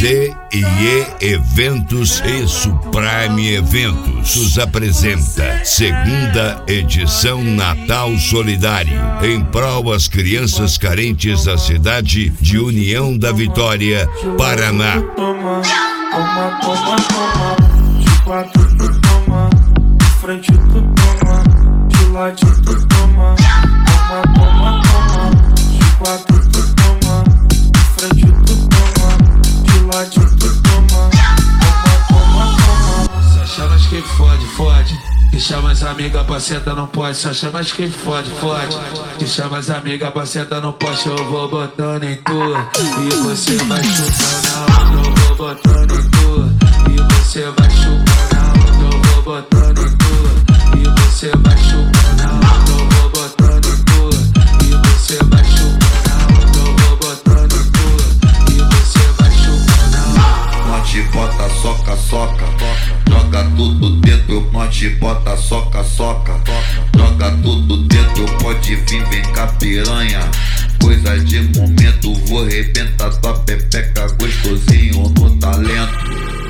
CIE Eventos e Suprime Eventos nos apresenta segunda edição Natal Solidário em prol às crianças carentes da cidade de União da Vitória, Paraná. Toma, de quatro tu toma, de frente tu toma, de lado tu toma, toma, de quatro tu toma, de frente tu toma, de lado tu toma, toma. Só chamas que fode. Que chama as amigas pra sentar não pode. Só chamas que fode. Que chama as amigas pra sentar não pode. Eu vou botando em tua e você vai chupando a onda. Eu vou botando em tua e você vai chupando a onda. Eu vou botando em tua e você vai chupando a onda. Eu vou botando em tua e você vai chupando a onda. Eu vou botando em tua e você vai chupando a onda. Monte bota soca, joga tudo dentro, monte bota soca, joga tudo dentro, pode vir, vem cá piranha. Coisa de momento, vou arrebentar tua pepeca gostosinho no talento.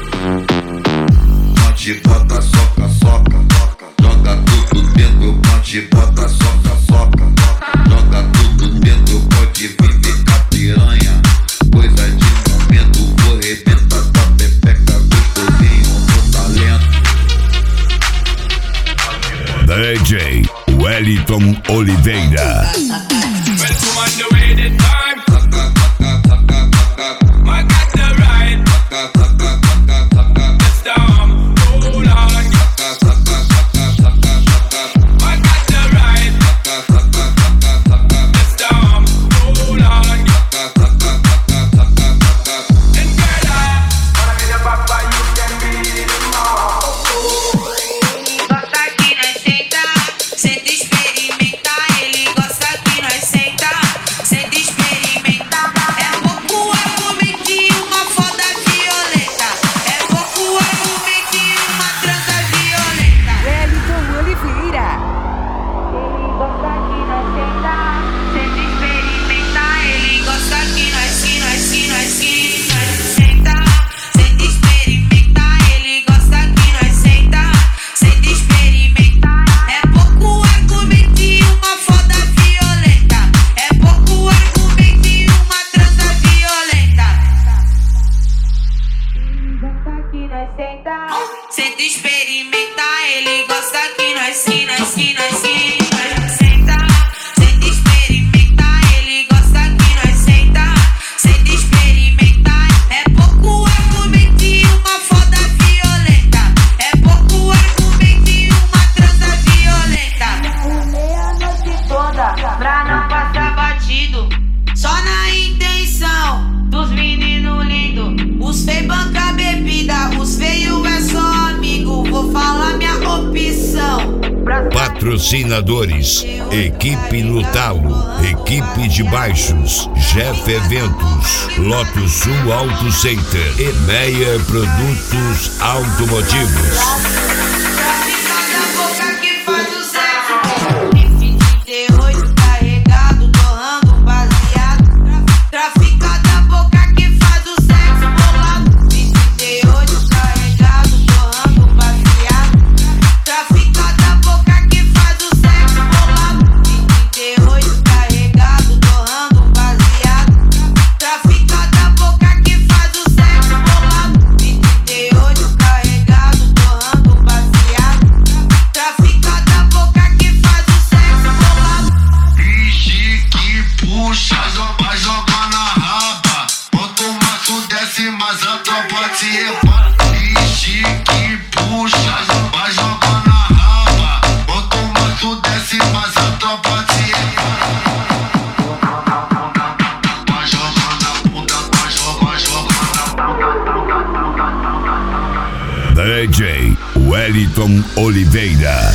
Monte bota soca, joga tudo dentro, monte bota soca, joga tudo dentro, pode vir, vem cá piranha. Coisa de momento, vou arrebentar tua pepeca gostosinho no talento. DJ Wellington Oliveira. Senta experimentar, ele gosta que nós senta. Senta experimentar, ele gosta que nós senta. Senta experimentar, é pouco argumento e uma foda violenta. É pouco argumento e uma transa violenta. Arrumei a noite toda pra não passar batido. Só na intenção dos meninos lindos. Os feios banca bebida, os feios é só amigo. Vou falar minha opção. Patrocinadores: Equipe no Talo, Equipe de Baixos, Jeff Eventos, Lotus Sul Auto Center e Meyer Produtos Automotivos. DJ Wellington Oliveira.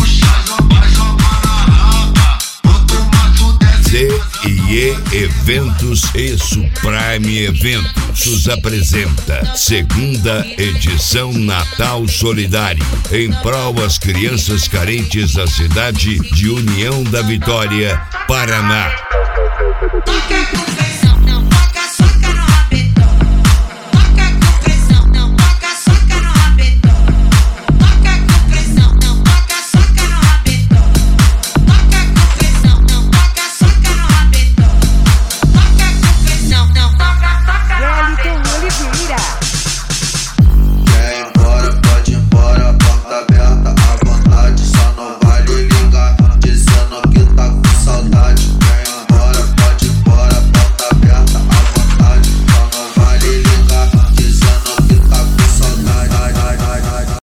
CIE Eventos Eventos e Suprime Eventos nos apresenta segunda edição Natal Solidário em prol às crianças carentes da cidade de União da Vitória, Paraná. Toca com